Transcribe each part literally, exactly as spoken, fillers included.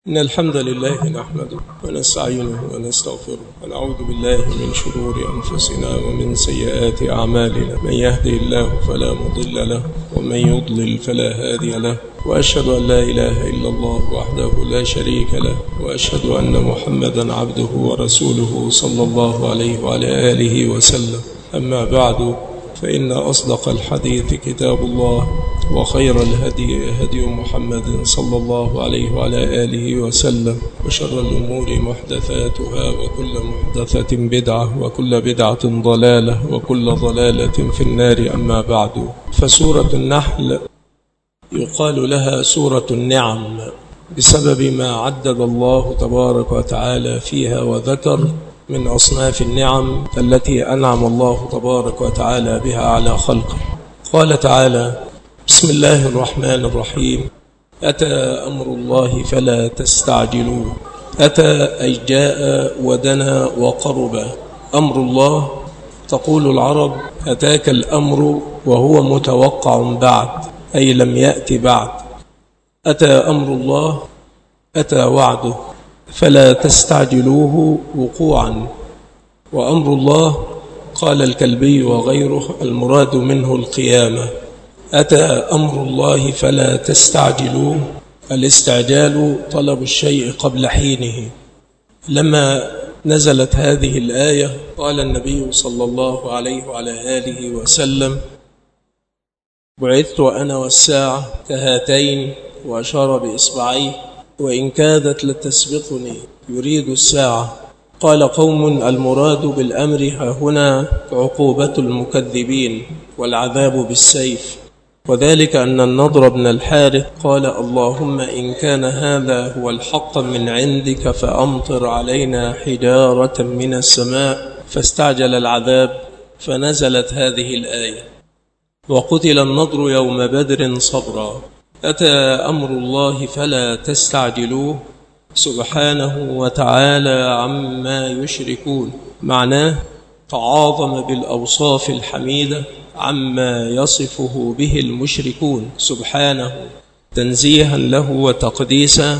إن الحمد لله نحمده ونستعينه ونستغفره ونعوذ بالله من شرور أنفسنا ومن سيئات أعمالنا. من يهدي الله فلا مضل له ومن يضلل فلا هادي له، وأشهد أن لا إله إلا الله وحده لا شريك له، وأشهد أن محمدا عبده ورسوله صلى الله عليه وعلى آله وسلم. أما بعد، فإن أصدق الحديث كتاب الله، وخير الهدي هدي محمد صلى الله عليه وعلى آله وسلم، وشر الأمور محدثاتها، وكل محدثة بدعة، وكل بدعة ضلالة، وكل ضلالة في النار. أما بعد، فسورة النحل يقال لها سورة النعم بسبب ما عدد الله تبارك وتعالى فيها وذكر من أصناف النعم التي أنعم الله تبارك وتعالى بها على خلقه. قال تعالى: بسم الله الرحمن الرحيم: أتى أمر الله فلا تستعجلوه. أتى أي جاء ودنا وقرب. أمر الله، تقول العرب: أتاك الأمر وهو متوقع بعد، أي لم يأتي بعد. أتى أمر الله، أتى وعده، فلا تستعجلوه وقوعا. وأمر الله، قال الكلبي وغيره، المراد منه القيامة. أتى أمر الله فلا تستعجلوه، الاستعجال طلب الشيء قبل حينه. لما نزلت هذه الآية قال النبي صلى الله عليه وعلى آله وسلم: بعثت أنا والساعة كهاتين، وأشار بإصبعيه، وإن كادت لتسبقني، يريد الساعة. قال قوم: المراد بالأمر هنا عقوبة المكذبين والعذاب بالسيف. وذلك أن النضر بن الحارث قال: اللهم إن كان هذا هو الحق من عندك فأمطر علينا حجارة من السماء، فاستعجل العذاب، فنزلت هذه الآية: وقتل النضر يوم بدر صبرا. أتى أمر الله فلا تستعجلوه، سبحانه وتعالى عما يشركون. معناه تعاظم بالأوصاف الحميدة عما يصفه به المشركون سبحانه تنزيها له وتقديسا،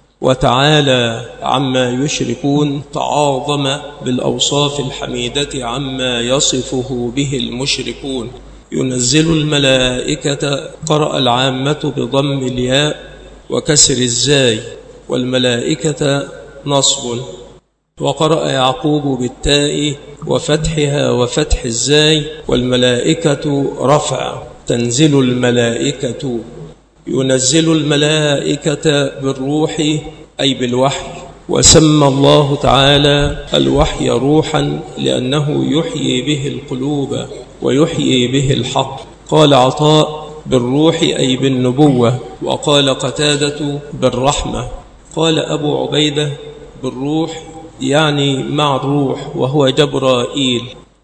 وتعالى عما يشركون تعاظم بالأوصاف الحميدة عما يصفه به المشركون. ينزل الملائكة، قرأ العامة بضم الياء وكسر الزاي، والملائكة نصب، وقرأ يعقوب بالتاء وفتحها وفتح الزاي، والملائكة رفع. تنزل الملائكة، ينزل الملائكة بالروح أي بالوحي. وسمى الله تعالى الوحي روحا لأنه يحيي به القلوب ويحيي به الحق. قال عطاء: بالروح أي بالنبوة. وقال قتادة: بالرحمة. قال أبو عبيدة: بالروح يعني مع الروح، وهو جبرائيل.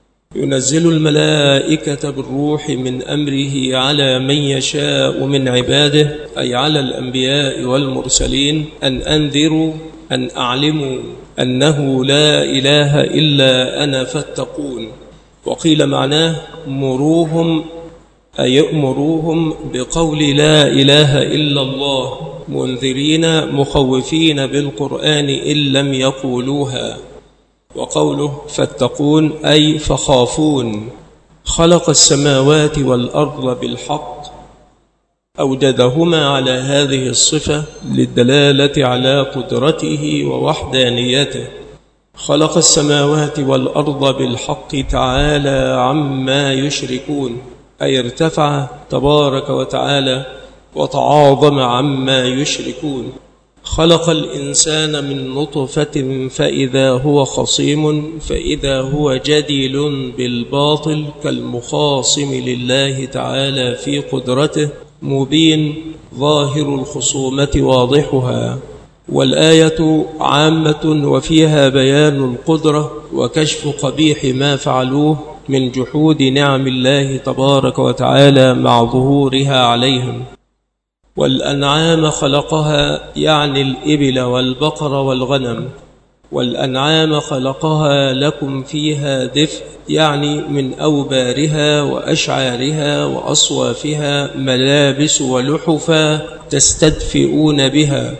ينزل الملائكة بالروح من أمره على من يشاء من عباده، أي على الأنبياء والمرسلين، أن أنذروا، أن أعلموا أنه لا إله إلا أنا فاتقون. وقيل معناه: مروهم، أي يأمروهم بقول لا إله إلا الله، منذرين مخوفين بالقرآن إن لم يقولوها. وقوله فاتقون أي فخافون. خلق السماوات والأرض بالحق، أوجدهما على هذه الصفة للدلالة على قدرته ووحدانيته. خلق السماوات والأرض بالحق تعالى عما يشركون، أي ارتفع تبارك وتعالى وتعاظم عما يشركون. خلق الإنسان من نطفة فإذا هو خصيم، فإذا هو جديل بالباطل كالمخاصم لله تعالى في قدرته، مبين ظاهر الخصومة واضحها. والآية عامة وفيها بيان القدرة وكشف قبيح ما فعلوه من جحود نعم الله تبارك وتعالى مع ظهورها عليهم. والأنعام خلقها يعني الإبل والبقر والغنم. والأنعام خلقها لكم فيها دفء، يعني من أوبارها وأشعارها وأصوافها ملابس ولحفا تستدفئون بها.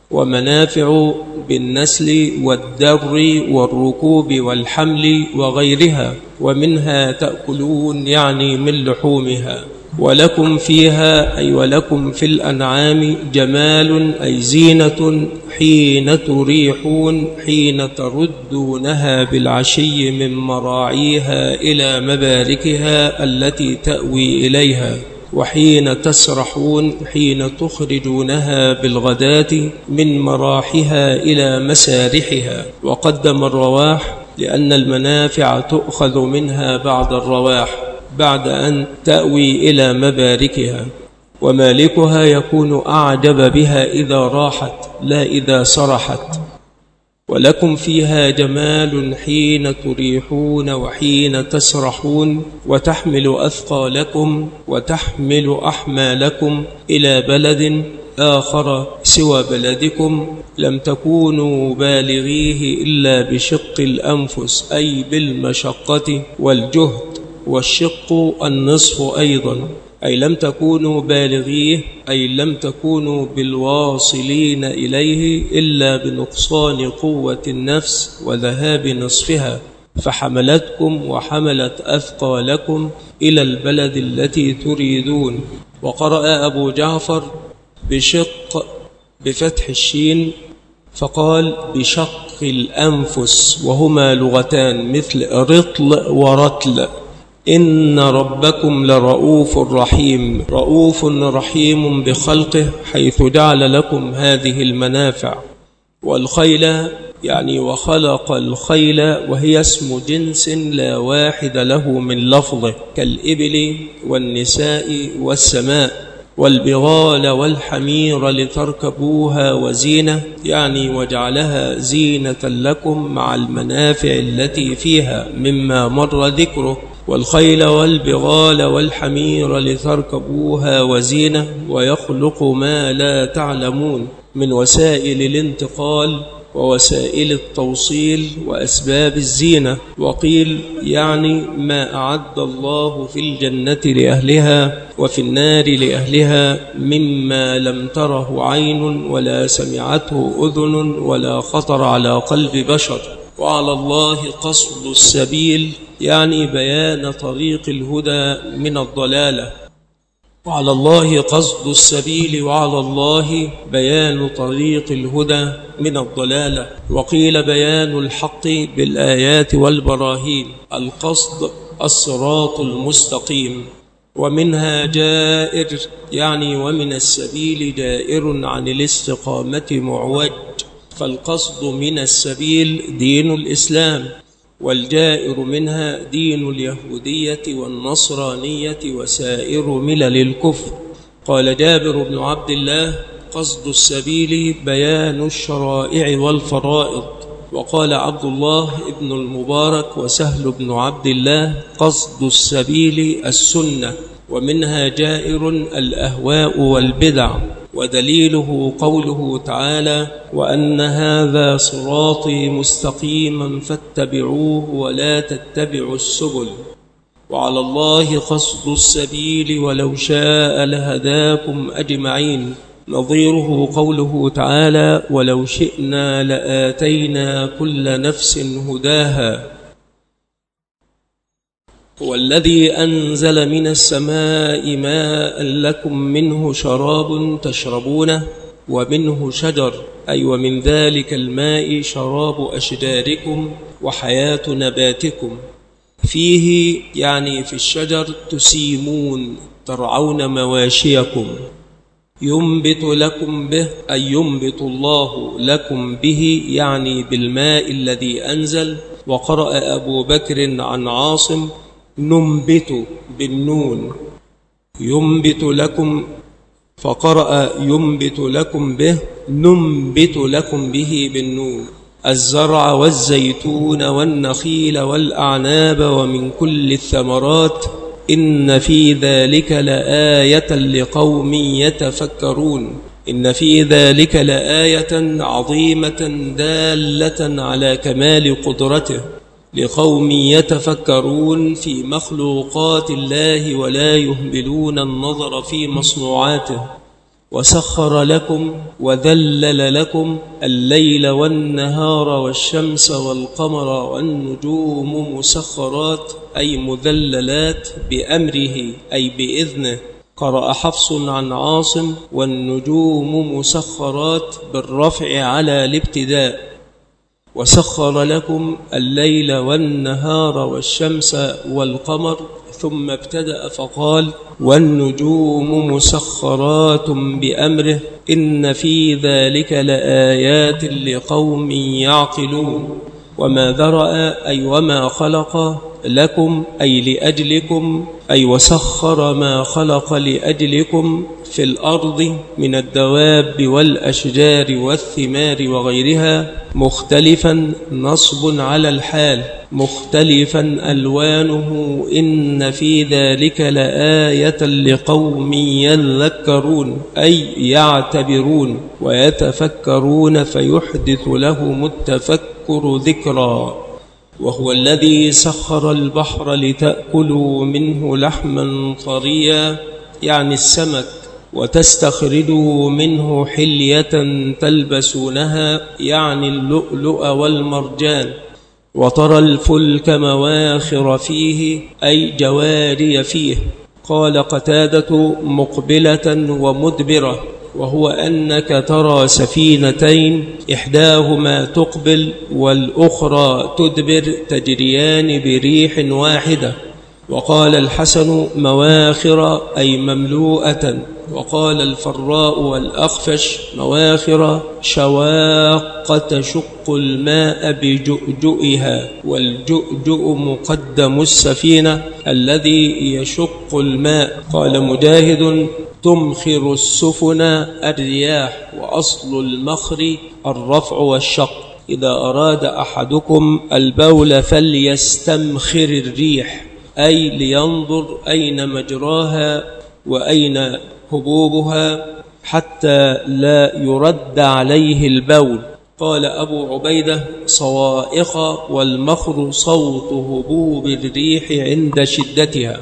ومنافع بالنسل والدر والركوب والحمل وغيرها، ومنها تأكلون يعني من لحومها. ولكم فيها أي ولكم في الأنعام جمال أي زينة حين تريحون حين تردونها بالعشي من مراعيها إلى مباركها التي تأوي إليها، وحين تسرحون حين تخرجونها بالغداة من مراحها إلى مسارحها. وقدم الرواح لأن المنافع تؤخذ منها بعد الرواح بعد أن تأوي إلى مباركها، ومالكها يكون أعجب بها إذا راحت لا إذا سرحت. ولكم فيها جمال حين تريحون وحين تسرحون، وتحمل أثقالكم وتحمل أحمالكم إلى بلد آخر سوى بلدكم لم تكونوا بالغيه إلا بشق الأنفس أي بالمشقة والجهد، والشق النصف أيضا، أي لم تكونوا بالغيه أي لم تكونوا بالواصلين إليه إلا بنقصان قوة النفس وذهاب نصفها، فحملتكم وحملت أثقالكم إلى البلد التي تريدون. وقرأ أبو جعفر بشق بفتح الشين فقال بشق الأنفس، وهما لغتان مثل رطل ورتل. إن ربكم لرؤوف رحيم، رؤوف رحيم بخلقه حيث جعل لكم هذه المنافع. والخيل يعني وخلق الخيل وهي اسم جنس لا واحد له من لفظه كالإبل والنساء والسماء. والبغال والحمير لتركبوها وزينة يعني وجعلها زينة لكم مع المنافع التي فيها مما مر ذكره. والخيل والبغال والحمير لتركبوها وزينة، ويخلق ما لا تعلمون من وسائل الانتقال ووسائل التوصيل وأسباب الزينة. وقيل يعني ما أعد الله في الجنة لأهلها وفي النار لأهلها مما لم تره عين ولا سمعته أذن ولا خطر على قلب بشر. وعلى الله قصد السبيل يعني بيان طريق الهدى من الضلالة. وعلى الله قصد السبيل وعلى الله بيان طريق الهدى من الضلالة. وقيل بيان الحق بالآيات والبراهين، القصد الصراط المستقيم. ومنها جائر يعني ومن السبيل جائر عن الاستقامة معوج، فالقصد من السبيل دين الإسلام، والجائر منها دين اليهودية والنصرانية وسائر ملل الكفر. قال جابر بن عبد الله قصد السبيل بيان الشرائع والفرائض. وقال عبد الله بن المبارك وسهل بن عبد الله قصد السبيل السنة. ومنها جائر الأهواء والبدع، ودليله قوله تعالى وأن هذا صراطي مستقيما فاتبعوه ولا تتبعوا السبل. وعلى الله قصد السبيل ولو شاء لهداكم أجمعين، نظيره قوله تعالى ولو شئنا لآتينا كل نفس هداها. هو الذي أنزل من السماء ماء لكم منه شراب تشربونه ومنه شجر، أي ومن ذلك الماء شراب أشجاركم وحياة نباتكم. فيه يعني في الشجر تسيمون ترعون مواشيكم. ينبت لكم به أي ينبت الله لكم به يعني بالماء الذي أنزل. وقرأ أبو بكر عن عاصم ننبت بالنون ينبت لكم، فقرأ ينبت لكم به ننبت لكم به بالنون الزرع والزيتون والنخيل والأعناب ومن كل الثمرات إن في ذلك لآية لقوم يتفكرون. إن في ذلك لآية عظيمة دالة على كمال قدرته لقوم يتفكرون في مخلوقات الله ولا يهملون النظر في مصنوعاته. وسخر لكم وذلل لكم الليل والنهار والشمس والقمر والنجوم مسخرات أي مذللات بأمره أي بإذنه. قرأ حفص عن عاصم والنجوم مسخرات بالرفع على الابتداء. وسخر لكم الليل والنهار والشمس والقمر، ثم ابتدأ فقال والنجوم مسخرات بأمره إن في ذلك لآيات لقوم يعقلون. وما ذرأ أي وما خلق لكم أي لأجلكم، أي وسخر ما خلق لأجلكم في الأرض من الدواب والأشجار والثمار وغيرها، مختلفا نصب على الحال مختلفا ألوانه إن في ذلك لآية لقوم يذكرون أي يعتبرون ويتفكرون فيحدث لهم التفكر ذكرا. وهو الذي سخر البحر لتأكلوا منه لحما طريا يعني السمك، وتستخرجوا منه حلية تلبسونها يعني اللؤلؤ والمرجان. وترى الفلك مواخر فيه أي جواري فيه. قال قتادة مقبلة ومدبرة، وهو أنك ترى سفينتين إحداهما تقبل والأخرى تدبر تجريان بريح واحدة. وقال الحسن مواخر أي مملوءة. وقال الفراء والأخفش مواخر شواق تشق الماء بجؤجؤها، والجؤجؤ مقدم السفينة الذي يشق الماء. قال مجاهد تمخر السفن الرياح، وأصل المخر الرفع والشق. إذا أراد أحدكم البول فليستمخر الريح أي لينظر أين مجراها وأين هبوبها حتى لا يرد عليه البول. قال أبو عبيدة صوائق، والمخر صوت هبوب الريح عند شدتها.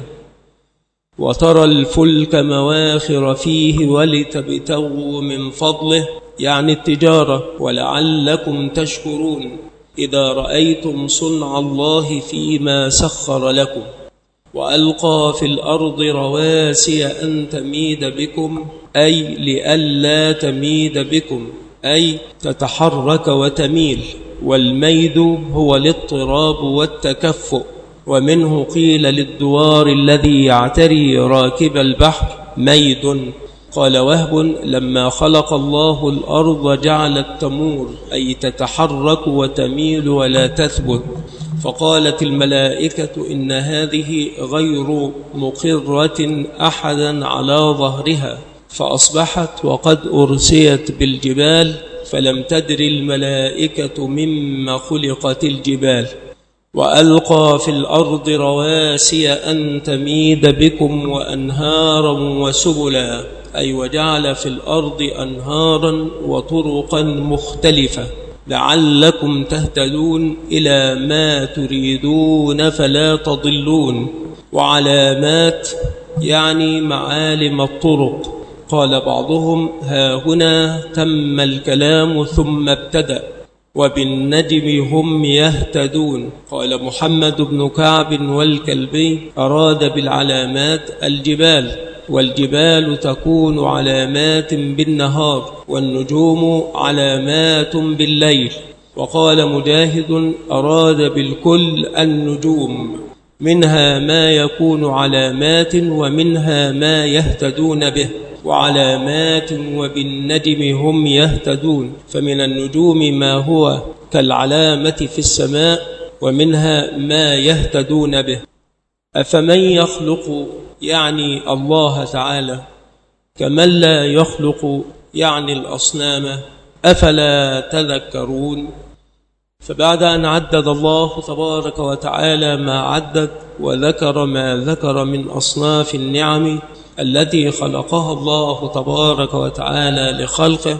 وترى الفلك مواخر فيه ولتبتغوا من فضله يعني التجارة ولعلكم تشكرون إذا رأيتم صنع الله فيما سخر لكم. وألقى في الأرض رواسي أن تميد بكم أي لئلا تميد بكم أي تتحرك وتميل. والميد هو الاضطراب والتكفؤ، ومنه قيل للدوار الذي يعتري راكب البحر ميد. قال وهب لما خلق الله الأرض جعلت تمور أي تتحرك وتميل ولا تثبت. فقالت الملائكة إن هذه غير مقرة أحدا على ظهرها، فأصبحت وقد أرسيت بالجبال، فلم تدر الملائكة مما خلقت الجبال. وألقى في الأرض رواسي أن تميد بكم وأنهارا وسبلا أي وجعل في الأرض أنهارا وطرقا مختلفة لعلكم تهتدون إلى ما تريدون فلا تضلون. وعلامات يعني معالم الطرق. قال بعضهم ها هنا تم الكلام ثم ابتدأ وبالنجم هم يهتدون. قال محمد بن كعب والكلبي أراد بالعلامات الجبال، والجبال تكون علامات بالنهار، والنجوم علامات بالليل. وقال مجاهد أراد بالكل النجوم، منها ما يكون علامات ومنها ما يهتدون به. وعلامات وبالنجم هم يهتدون، فمن النجوم ما هو كالعلامة في السماء، ومنها ما يهتدون به. أفمن يخلق يعني الله تعالى كمن لا يخلق يعني الأصنام أفلا تذكرون. فبعد أن عدد الله تبارك وتعالى ما عدد وذكر ما ذكر من أصناف النعم التي خلقها الله تبارك وتعالى لخلقه،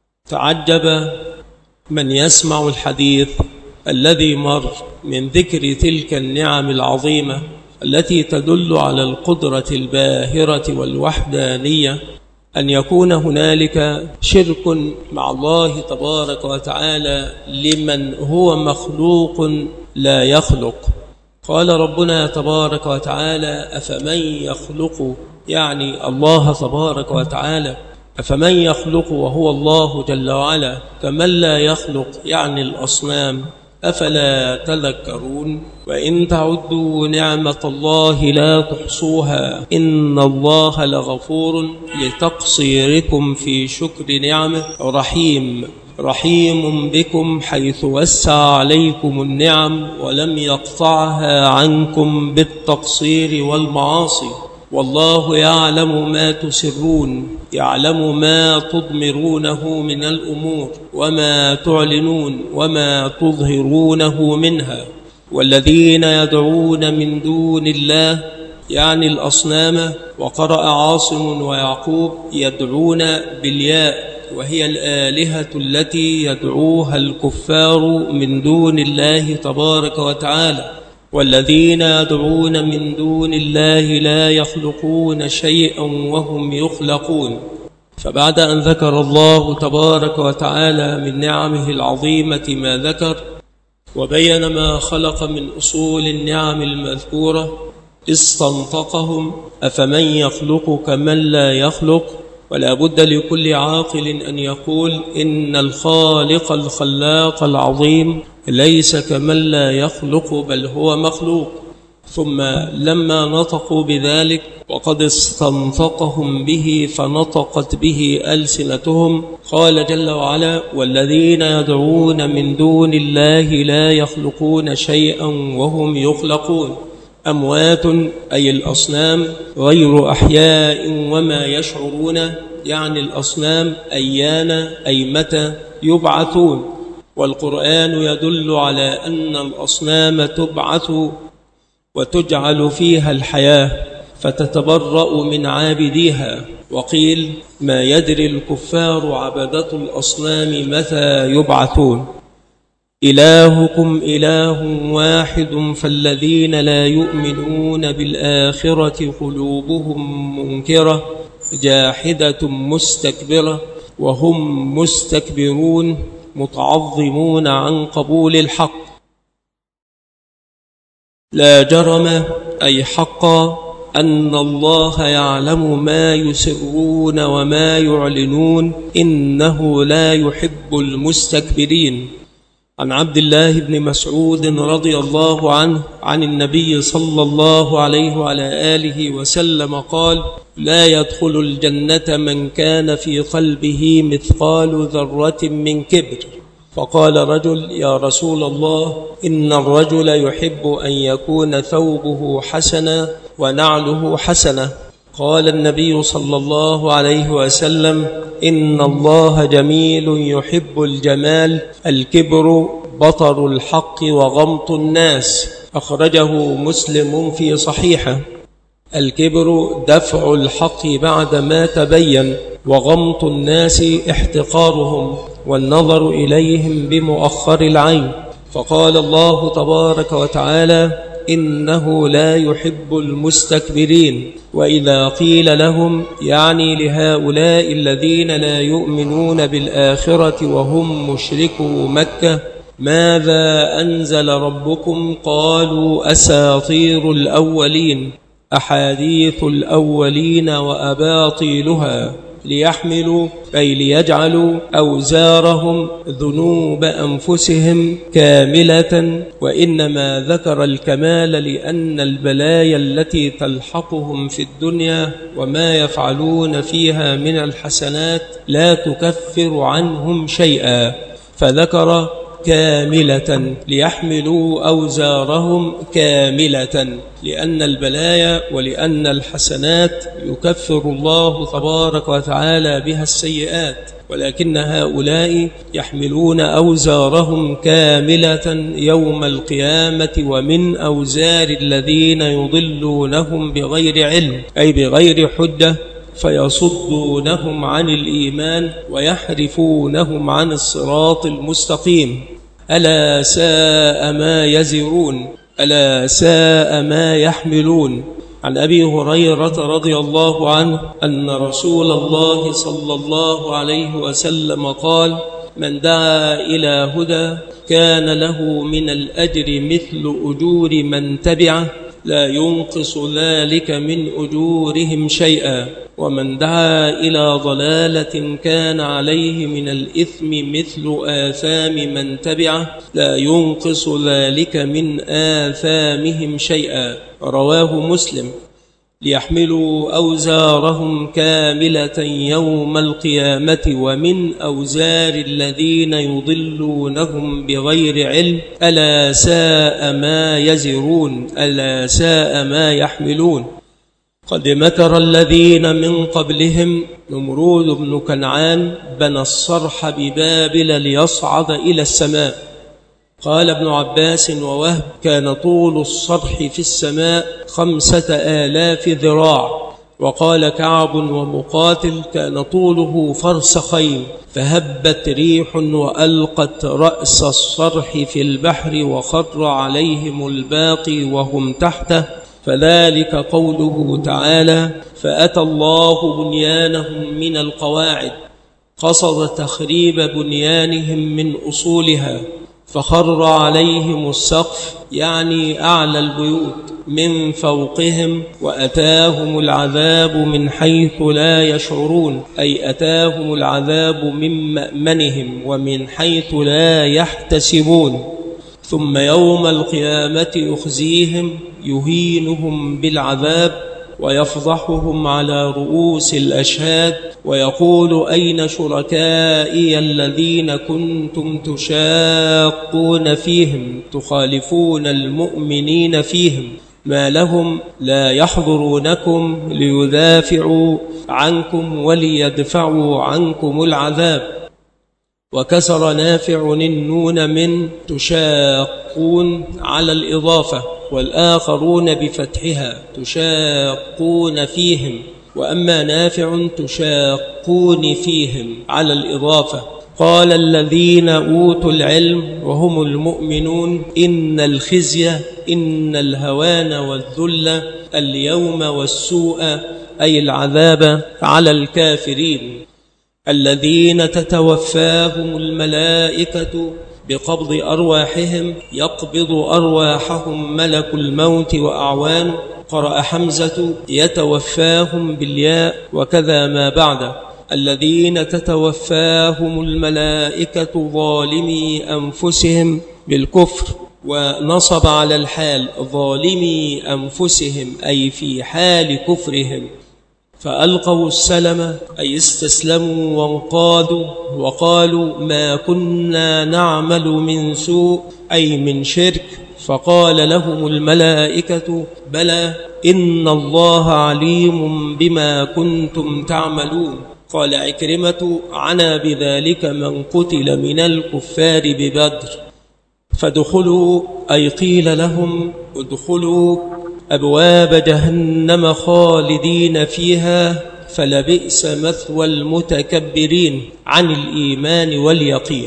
تعجب من يسمع الحديث الذي مر من ذكر تلك النعم العظيمة التي تدل على القدرة الباهرة والوحدانية أن يكون هنالك شرك مع الله تبارك وتعالى لمن هو مخلوق لا يخلق. قال ربنا تبارك وتعالى: أفمن يخلق، يعني الله تبارك وتعالى، أفمن يخلق وهو الله جل وعلا كمن لا يخلق، يعني الأصنام، أفلا تذكرون؟ وإن تعدوا نعمة الله لا تحصوها إن الله لغفور لتقصيركم في شكر نعمه رحيم رحيم بكم حيث وسع عليكم النعم ولم يقطعها عنكم بالتقصير والمعاصي. والله يعلم ما تسرون، يعلم ما تضمرونه من الأمور وما تعلنون وما تظهرونه منها. والذين يدعون من دون الله، يعني الأصنام. وقرأ عاصم ويعقوب يدعون بالياء، وهي الآلهة التي يدعوها الكفار من دون الله تبارك وتعالى. والذين يدعون من دون الله لا يخلقون شيئا وهم يخلقون. فبعد أن ذكر الله تبارك وتعالى من نعمه العظيمة ما ذكر، وبين ما خلق من أصول النعم المذكورة، استنطقهم: أفمن يخلق كمن لا يخلق. ولا بد لكل عاقل أن يقول إن الخالق الخلاق العظيم ليس كمن لا يخلق بل هو مخلوق. ثم لما نطقوا بذلك وقد استنطقهم به فنطقت به ألسنتهم، قال جل وعلا: والذين يدعون من دون الله لا يخلقون شيئا وهم يخلقون. أموات أي الأصنام غير أحياء وما يشعرون، يعني الأصنام أيان أي متى يبعثون. والقرآن يدل على أن الأصنام تبعث وتجعل فيها الحياة فتتبرأ من عابديها. وقيل: ما يدري الكفار عبدة الأصنام متى يبعثون. إلهكم إله واحد فالذين لا يؤمنون بالآخرة قلوبهم منكرة جاحدة مستكبرة وهم مستكبرون متعظمون عن قبول الحق. لا جرم أي حقا أن الله يعلم ما يسرون وما يعلنون إنه لا يحب المستكبرين. عن عبد الله بن مسعود رضي الله عنه عن النبي صلى الله عليه وعلى آله وسلم قال: لا يدخل الجنة من كان في قلبه مثقال ذرة من كبر. فقال رجل: يا رسول الله، إن الرجل يحب أن يكون ثوبه حسنا ونعله حسنة. قال النبي صلى الله عليه وسلم: إن الله جميل يحب الجمال. الكبر بطر الحق وغمط الناس. أخرجه مسلم في صحيحه. الكبر دفع الحق بعد ما تبين، وغمط الناس احتقارهم والنظر إليهم بمؤخر العين. فقال الله تبارك وتعالى: إنه لا يحب المستكبرين. وإذا قيل لهم، يعني لهؤلاء الذين لا يؤمنون بالآخرة وهم مشركو مكة، ماذا أنزل ربكم؟ قالوا: أساطير الأولين، أحاديث الأولين وأباطيلها، ليحملوا أي ليجعلوا أوزارهم ذنوب أنفسهم كاملة. وإنما ذكر الكمال لأن البلايا التي تلحقهم في الدنيا وما يفعلون فيها من الحسنات لا تكفر عنهم شيئا، فذكر كاملة ليحملوا أوزارهم كاملة، لأن البلايا ولأن الحسنات يكفر الله تبارك وتعالى بها السيئات، ولكن هؤلاء يحملون أوزارهم كاملة يوم القيامة ومن أوزار الذين يضلونهم بغير علم، أي بغير حجة، فيصدونهم عن الإيمان ويحرفونهم عن الصراط المستقيم. ألا ساء ما يزرون، ألا ساء ما يحملون. عن أبي هريرة رضي الله عنه أن رسول الله صلى الله عليه وسلم قال: من دعا إلى هدى كان له من الأجر مثل أجور من تبعه لا ينقص ذلك من أجورهم شيئا، ومن دعا إلى ضلالة كان عليه من الإثم مثل آثام من تبعه لا ينقص ذلك من آثامهم شيئا. رواه مسلم. ليحملوا أوزارهم كاملة يوم القيامة ومن أوزار الذين يضلونهم بغير علم ألا ساء ما يزرون ألا ساء ما يحملون. قد مكر الذين من قبلهم نمرود بن كنعان بنى الصرح ببابل ليصعد إلى السماء. قال ابن عباس ووهب: كان طول الصرح في السماء خمسة آلاف ذراع. وقال كعب ومقاتل: كان طوله فرسخين، فهبت ريح وألقت رأس الصرح في البحر وخر عليهم الباقي وهم تحته، فذلك قوله تعالى: فأتى الله بنيانهم من القواعد. قصد تخريب بنيانهم من أصولها، فخر عليهم السقف يعني أعلى البيوت من فوقهم، وأتاهم العذاب من حيث لا يشعرون، أي أتاهم العذاب من مأمنهم ومن حيث لا يحتسبون. ثم يوم القيامة يخزيهم يهينهم بالعذاب ويفضحهم على رؤوس الأشهاد، ويقول: أين شركائي الذين كنتم تشاقون فيهم تخالفون المؤمنين فيهم، ما لهم لا يحضرونكم ليدافعوا عنكم وليدفعوا عنكم العذاب. وكسر نافع النون من تشاقون على الإضافة، والآخرون بفتحها تشاقون فيهم، وأما نافع تشاقون فيهم على الإضافة. قال الذين أوتوا العلم وهم المؤمنون: إن الخزي إن الهوان والذل اليوم والسوء، أي العذاب على الكافرين الذين تتوفاهم الملائكة بقبض أرواحهم، يقبض أرواحهم ملك الموت وأعوانه. قرأ حمزة: يتوفاهم بالياء، وكذا ما بعده. الذين تتوفاهم الملائكة ظالمي أنفسهم بالكفر، ونصب على الحال ظالمي أنفسهم أي في حال كفرهم، فألقوا السلم أي استسلموا وانقادوا، وقالوا: ما كنا نعمل من سوء أي من شرك. فقال لهم الملائكة: بلى إن الله عليم بما كنتم تعملون. قال عكرمة: عنا بذلك من قتل من الكفار ببدر. فادخلوا أي قيل لهم: ادخلوا أبواب جهنم خالدين فيها، فلبئس مثوى المتكبرين عن الإيمان واليقين.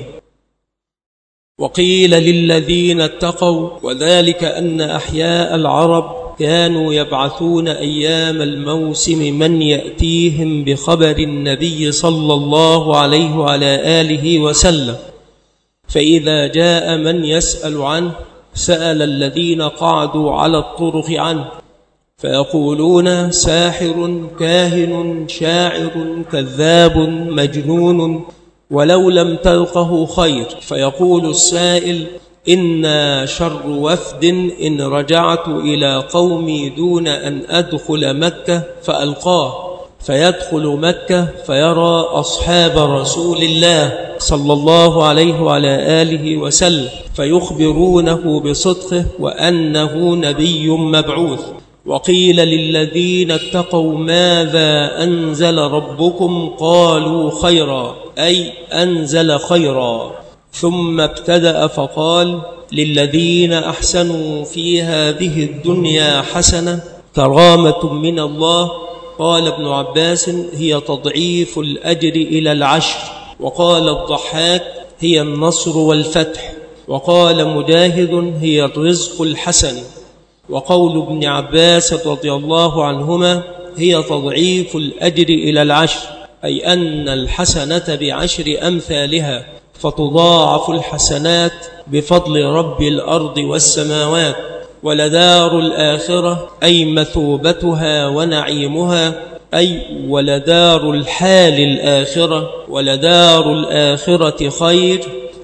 وقيل للذين اتقوا، وذلك أن أحياء العرب كانوا يبعثون أيام الموسم من يأتيهم بخبر النبي صلى الله عليه وعلى آله وسلم، فإذا جاء من يسأل عنه سأل الذين قعدوا على الطرق عنه، فيقولون: ساحر، كاهن، شاعر، كذاب، مجنون، ولو لم تلقه خير. فيقول السائل: إنا شر وفد إن رجعت إلى قومي دون أن أدخل مكة فألقاه، فيدخل مكة فيرى أصحاب رسول الله صلى الله عليه وعلى آله وسلم، فيخبرونه بصدقه وأنه نبي مبعوث. وقيل للذين اتقوا: ماذا أنزل ربكم؟ قالوا: خيرا، أي أنزل خيرا. ثم ابتدأ فقال: للذين أحسنوا في هذه الدنيا حسنة، كرامة من الله. قال ابن عباس: هي تضعيف الأجر إلى العشر. وقال الضحاك: هي النصر والفتح. وقال مجاهد: هي الرزق الحسن. وقول ابن عباس رضي الله عنهما هي تضعيف الأجر إلى العشر، أي أن الحسنة بعشر أمثالها، فتضاعف الحسنات بفضل رب الأرض والسماوات. ولدار الآخرة أي مثوبتها ونعيمها، أي ولدار الحال الآخرة، ولدار الآخرة خير،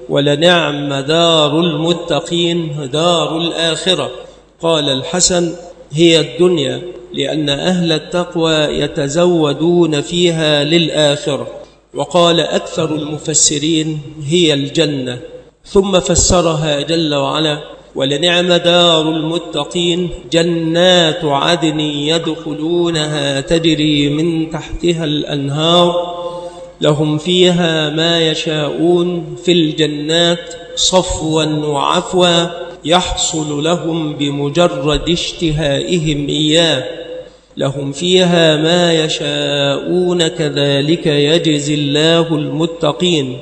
ولنعم دار المتقين دار الآخرة. قال الحسن هي الدنيا، لأن أهل التقوى يتزودون فيها للآخرة. وقال أكثر المفسرين هي الجنة، ثم فسرها جل وعلا ولنعم دار المتقين جنات عدن يدخلونها تجري من تحتها الأنهار لهم فيها ما يشاءون في الجنات صفوا وعفوا يحصل لهم بمجرد اشتهائهم إياه، لهم فيها ما يشاءون كذلك يجزي الله المتقين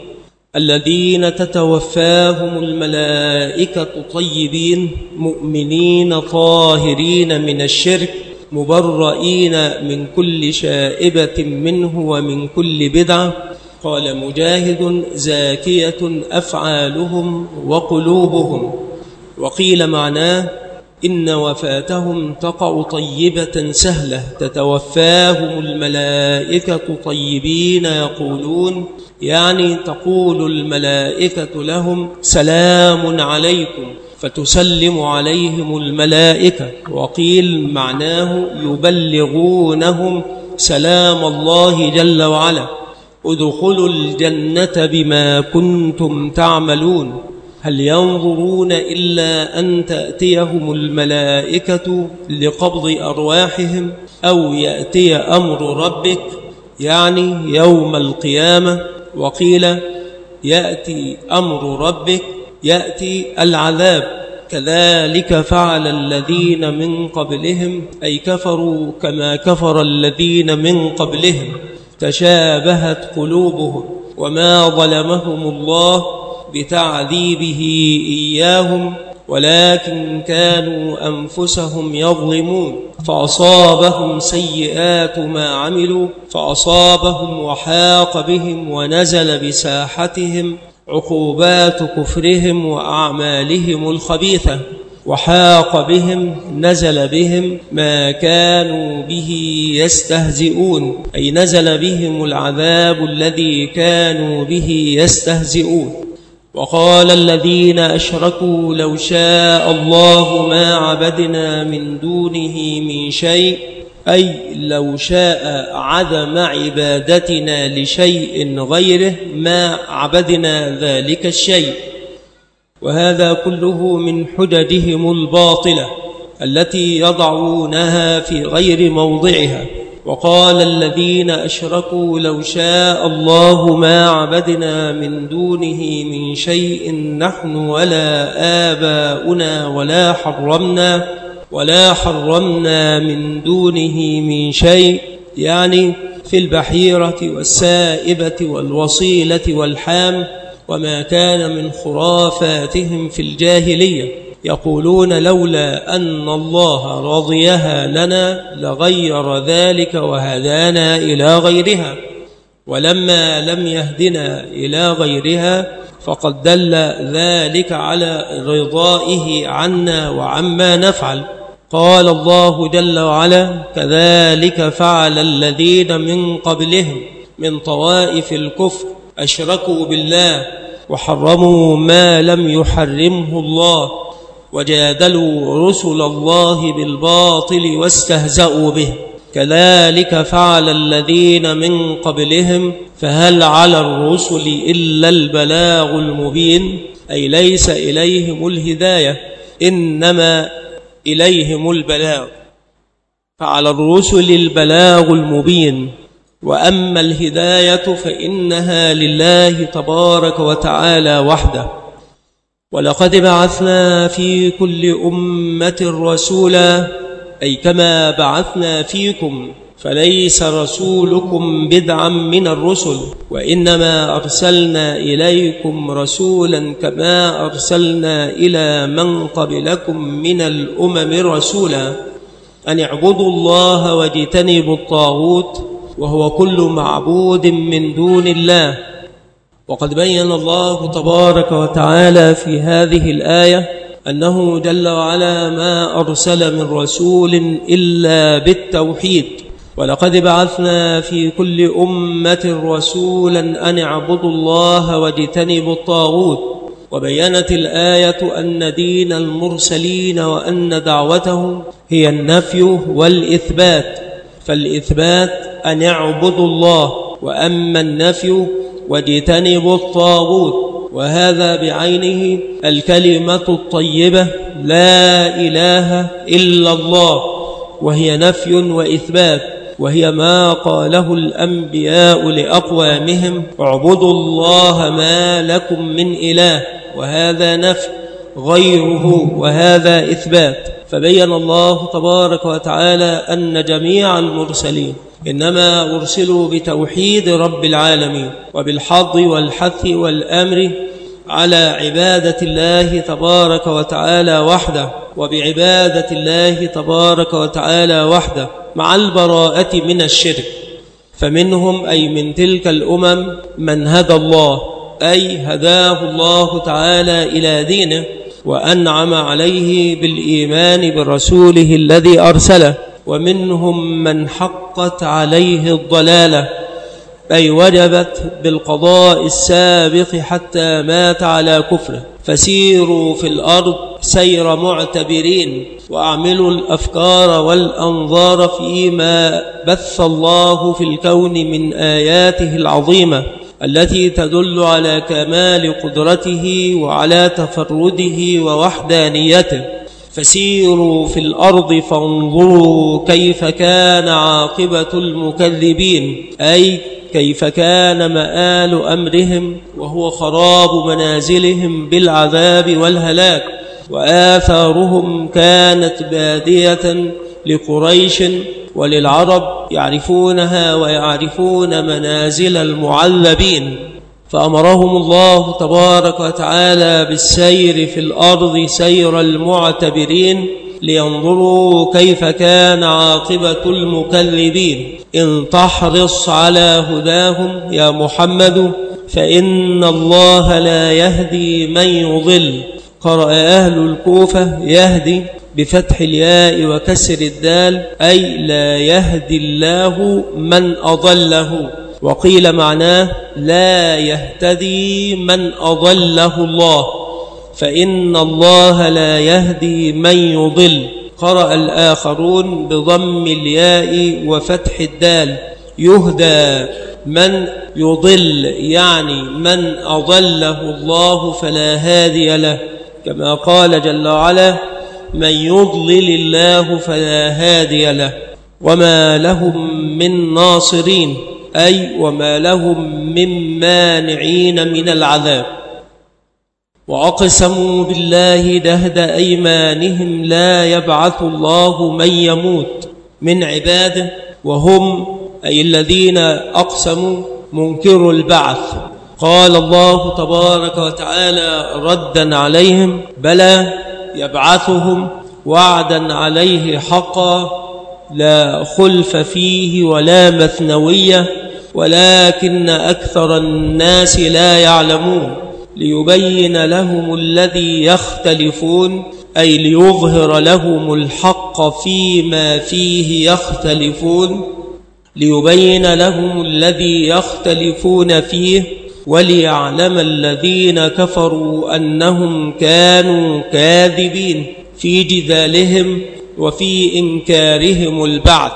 الذين تتوفاهم الملائكة طيبين مؤمنين طاهرين من الشرك مبرئين من كل شائبة منه ومن كل بدعة. قال مجاهد زاكية أفعالهم وقلوبهم. وقيل معناه إن وفاتهم تقع طيبة سهلة، تتوفاهم الملائكة طيبين يقولون، يعني تقول الملائكة لهم سلام عليكم، فتسلم عليهم الملائكة. وقيل معناه يبلغونهم سلام الله جل وعلا، ادخلوا الجنة بما كنتم تعملون. هل ينظرون إلا أن تأتيهم الملائكة لقبض أرواحهم أو يأتي أمر ربك، يعني يوم القيامة. وقيل يأتي أمر ربك يأتي العذاب. كذلك فعل الذين من قبلهم، أي كفروا كما كفر الذين من قبلهم، تشابهت قلوبهم، وما ظلمهم الله بتعذيبه إياهم ولكن كانوا أنفسهم يظلمون، فأصابهم سيئات ما عملوا، فأصابهم وحاق بهم ونزل بساحتهم عقوبات كفرهم وأعمالهم الخبيثة، وحاق بهم نزل بهم ما كانوا به يستهزئون، أي نزل بهم العذاب الذي كانوا به يستهزئون. وقال الذين أشركوا لو شاء الله ما عبدنا من دونه من شيء، أي لو شاء عدم عبادتنا لشيء غيره ما عبدنا ذلك الشيء. وهذا كله من حججهم الباطلة التي يضعونها في غير موضعها. وقال الذين أشركوا لو شاء الله ما عبدنا من دونه من شيء نحن ولا آباؤنا ولا حرمنا ولا حرمنا من دونه من شيء، يعني في البحيرة والسائبة والوصيلة والحام وما كان من خرافاتهم في الجاهلية. يقولون لولا أن الله رضيها لنا لغير ذلك وهدانا إلى غيرها، ولما لم يهدنا إلى غيرها فقد دل ذلك على رضائه عنا وعما نفعل. قال الله جل وعلا كذلك فعل الذين من قبلهم من طوائف الكفر أشركوا بالله وحرموا ما لم يحرمه الله وجادلوا رسل الله بالباطل واستهزأوا به. كذلك فعل الذين من قبلهم فهل على الرسل إلا البلاغ المبين، أي ليس إليهم الهداية إنما إليهم البلاغ، فعلى الرسل البلاغ المبين، وأما الهداية فإنها لله تبارك وتعالى وحده. ولقد بعثنا في كل أمة رسولا، أي كما بعثنا فيكم فليس رسولكم بدعا من الرسل، وإنما أرسلنا إليكم رسولا كما أرسلنا إلى من قبلكم من الأمم رسولا أن اعبدوا الله واجتنبوا الطاغوت وهو كل معبود من دون الله. وقد بين الله تبارك وتعالى في هذه الآية أنه جل وعلا ما أرسل من رسول إلا بالتوحيد، ولقد بعثنا في كل أمة رسولا أن اعبدوا الله واجتنبوا الطاغوت. وبينت الآية أن دين المرسلين وأن دعوتهم هي النفي والإثبات، فالإثبات أن اعبدوا الله، وأما النفي واجتنبوا الطاغوت، وهذا بعينه الكلمة الطيبة لا إله إلا الله، وهي نفي وإثبات، وهي ما قاله الأنبياء لأقوامهم اعبدوا الله ما لكم من إله، وهذا نفي غيره وهذا إثبات. فبين الله تبارك وتعالى أن جميع المرسلين إنما أرسلوا بتوحيد رب العالمين، وبالحظ والحث والأمر على عبادة الله تبارك وتعالى وحده، وبعبادة الله تبارك وتعالى وحده مع البراءة من الشرك. فمنهم أي من تلك الأمم من هدى الله، أي هداه الله تعالى إلى دينه وأنعم عليه بالإيمان برسوله الذي أرسله، ومنهم من حقت عليه الضلالة، أي وجبت بالقضاء السابق حتى مات على كفره. فسيروا في الأرض سير معتبرين، وأعملوا الأفكار والأنظار فيما بث الله في الكون من آياته العظيمة التي تدل على كمال قدرته وعلى تفرده ووحدانيته. فسيروا في الأرض فانظروا كيف كان عاقبة المكذبين، أي كيف كان مآل أمرهم وهو خراب منازلهم بالعذاب والهلاك. وآثارهم كانت بادية لقريش وللعرب يعرفونها ويعرفون منازل المعذبين، فأمرهم الله تبارك وتعالى بالسير في الأرض سير المعتبرين لينظروا كيف كان عاقبة المكذبين. إن تحرص على هداهم يا محمد فإن الله لا يهدي من يضل. قرأ أهل الكوفة يهدي بفتح الياء وكسر الدال، أي لا يهدي الله من أضله. وقيل معناه لا يهتدي من أضله الله، فإن الله لا يهدي من يضل. قرأ الآخرون بضم الياء وفتح الدال يهدى من يضل، يعني من أضله الله فلا هادي له، كما قال جل وعلا من يضلل الله فلا هادي له وما لهم من ناصرين، أي وما لهم من مانعين من العذاب. وأقسموا بالله جهد أيمانهم لا يبعث الله من يموت من عباده، وهم أي الذين أقسموا منكر البعث. قال الله تبارك وتعالى ردا عليهم بلى يبعثهم وعدا عليه حقا لا خلف فيه ولا مثنوية، ولكن أكثر الناس لا يعلمون، ليبين لهم الذي يختلفون، أي ليظهر لهم الحق فيما فيه يختلفون، ليبين لهم الذي يختلفون فيه، وليعلم الذين كفروا أنهم كانوا كاذبين في جدالهم وفي إنكارهم البعث.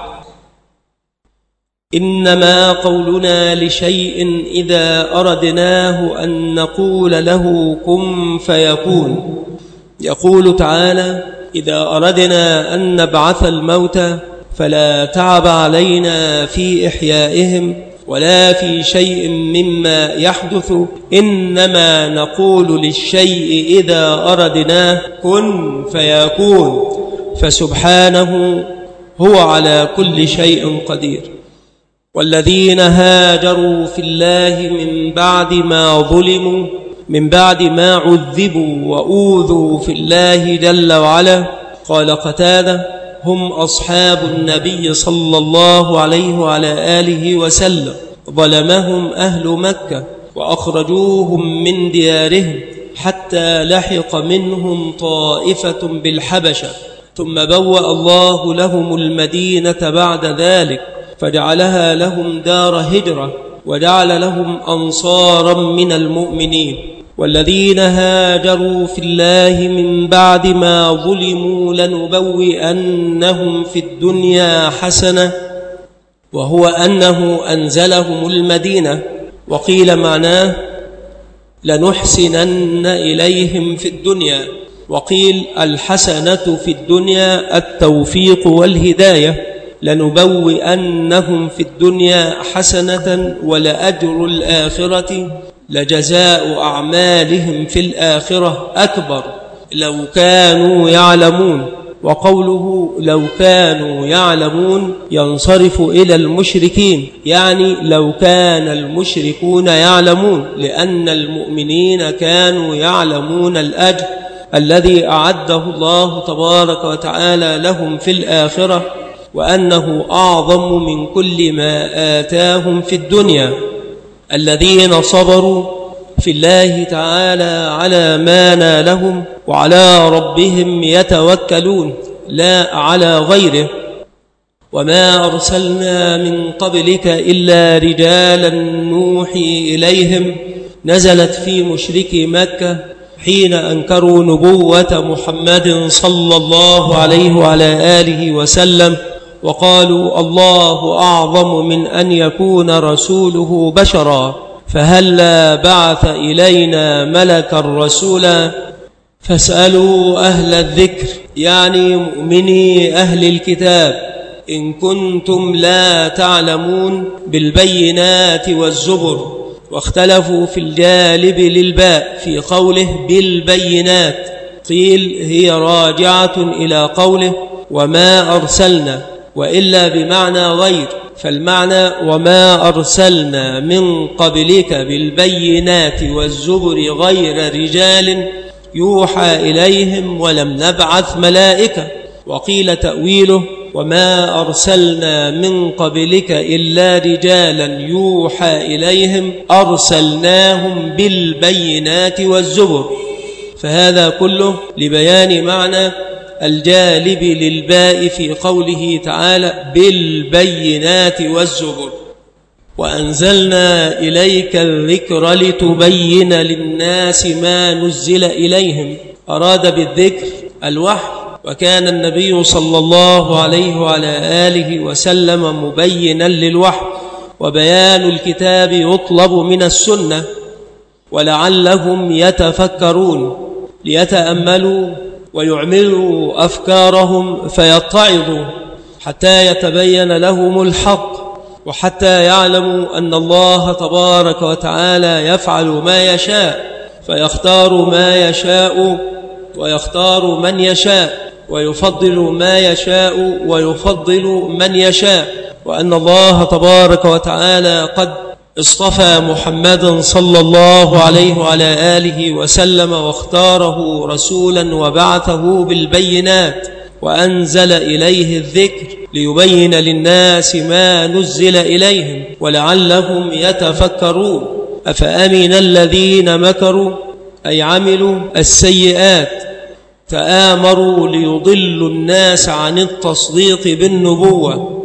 إنما قولنا لشيء إذا أردناه أن نقول له كن فيكون. يقول تعالى إذا أردنا أن نبعث الموتى فلا تعب علينا في إحيائهم ولا في شيء مما يحدث، إنما نقول للشيء إذا أردناه كن فيكون. فسبحانه هو على كل شيء قدير. والذين هاجروا في الله من بعد ما ظلموا من بعد ما عذبوا وأوذوا في الله جل وعلا، قال قتادة: هم أصحاب النبي صلى الله عليه وعلى آله وسلم، ظلمهم أهل مكة وأخرجوهم من ديارهم حتى لحق منهم طائفة بالحبشة، ثم بوأ الله لهم المدينة بعد ذلك فجعلها لهم دار هجرة وجعل لهم أنصارا من المؤمنين. والذين هاجروا في الله من بعد ما ظلموا لنبوئنهم في الدنيا حسنة، وهو أنه أنزلهم المدينة. وقيل معناه لنحسنن إليهم في الدنيا، وقيل الحسنة في الدنيا التوفيق والهداية. لنبوئنهم في الدنيا حسنة ولأجر الآخرة لجزاء أعمالهم في الآخرة أكبر لو كانوا يعلمون. وقوله لو كانوا يعلمون ينصرف إلى المشركين، يعني لو كان المشركون يعلمون، لأن المؤمنين كانوا يعلمون الأجر الذي أعده الله تبارك وتعالى لهم في الآخرة، وأنه أعظم من كل ما آتاهم في الدنيا. الذين صبروا في الله تعالى على ما نالهم وعلى ربهم يتوكلون لا على غيره. وما أرسلنا من قبلك إلا رجالا نوحي إليهم، نزلت في مشركي مكة حين أنكروا نبوة محمد صلى الله عليه وعلى آله وسلم، وقالوا الله أعظم من أن يكون رسوله بشرا، فهلا بعث إلينا ملكا رسولا. فاسألوا أهل الذكر، يعني مؤمني أهل الكتاب، إن كنتم لا تعلمون، بالبينات والزبر. واختلفوا في الجالب للباء في قوله بالبينات، قيل هي راجعة إلى قوله وما أرسلنا، وإلا بمعنى غير، فالمعنى وما أرسلنا من قبلك بالبينات والزبر غير رجال يوحى إليهم ولم نبعث ملائكة. وقيل تأويله وما أرسلنا من قبلك إلا رجالا يوحى إليهم أرسلناهم بالبينات والزبر. فهذا كله لبيان معنى الجالب للباء في قوله تعالى بالبينات والزبر. وأنزلنا إليك الذكر لتبين للناس ما نزل إليهم. أراد بالذكر الوحي، وكان النبي صلى الله عليه وعلى آله وسلم مبينا للوحي، وبيان الكتاب يطلب من السنة، ولعلهم يتفكرون ليتأملوا ويعملوا أفكارهم فيتعظوا حتى يتبين لهم الحق، وحتى يعلموا أن الله تبارك وتعالى يفعل ما يشاء، فيختار ما يشاء ويختار من يشاء، ويفضل ما يشاء ويفضل من يشاء، وأن الله تبارك وتعالى قد اصطفى محمدا صلى الله عليه وعلى آله وسلم واختاره رسولا وبعثه بالبينات، وأنزل إليه الذكر ليبين للناس ما نزل إليهم ولعلهم يتفكرون. أفأمن الذين مكروا، أي عملوا السيئات، تآمروا ليضلوا الناس عن التصديق بالنبوة.